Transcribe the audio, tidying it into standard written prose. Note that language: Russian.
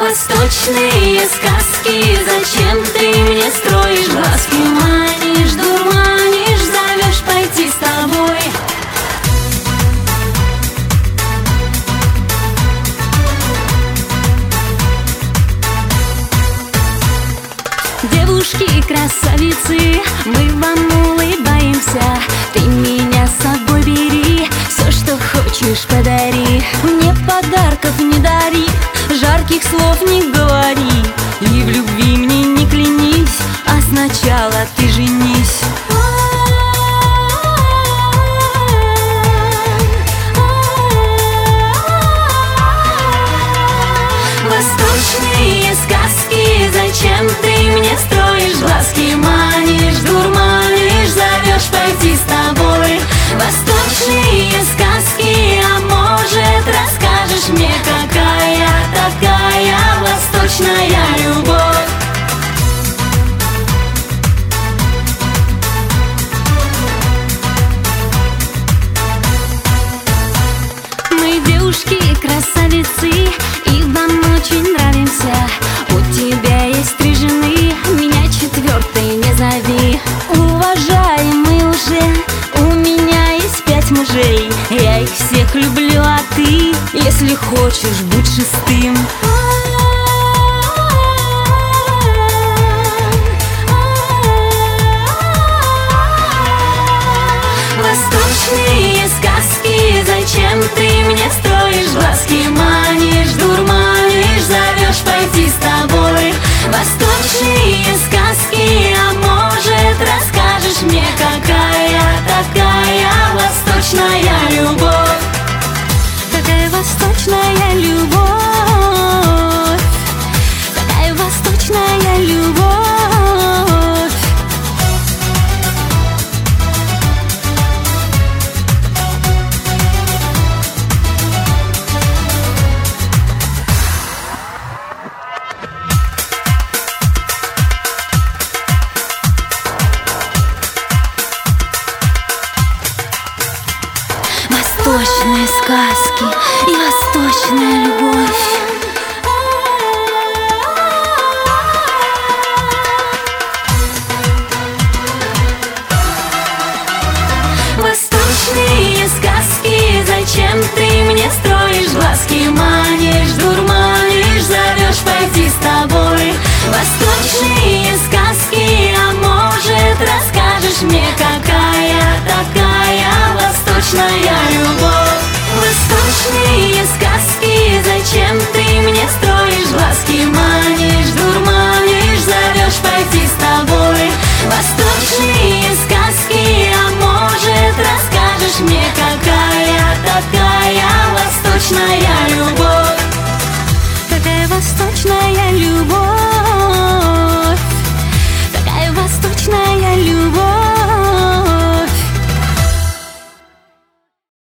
Восточные сказки, зачем ты мне строишь? Глазки манишь, дурманишь, зовешь пойти с тобой. Девушки-красавицы, мы вам улыбаемся. Ты меня с собой бери, все, что хочешь, подари. Мне подарков не дари, жарких слов не говори, и в любви мне не клянись, а сначала ты женись. Восточные сказки, зачем ты мне строишь? Глазки манишь, дурманишь, зовешь пойти с тобой. Восточные сказки, а может расскажешь мне, какая такая восточная любовь? Мы девушки-красавицы, и вам очень нравимся. У тебя есть стрижены, меня четвертой не зови. Уважаемый уже, у меня есть 5 мужей. Я их всех люблю, а ты, если хочешь, будь шестым. Восточные сказки, зачем ты мне строишь? Глазки манишь, дурманишь, зовешь пойти с тобой. Восточные сказки, а может расскажешь мне, какая такая восточная любовь? Какая восточная любовь? Какая восточная любовь? Восточные сказки и восточная любовь.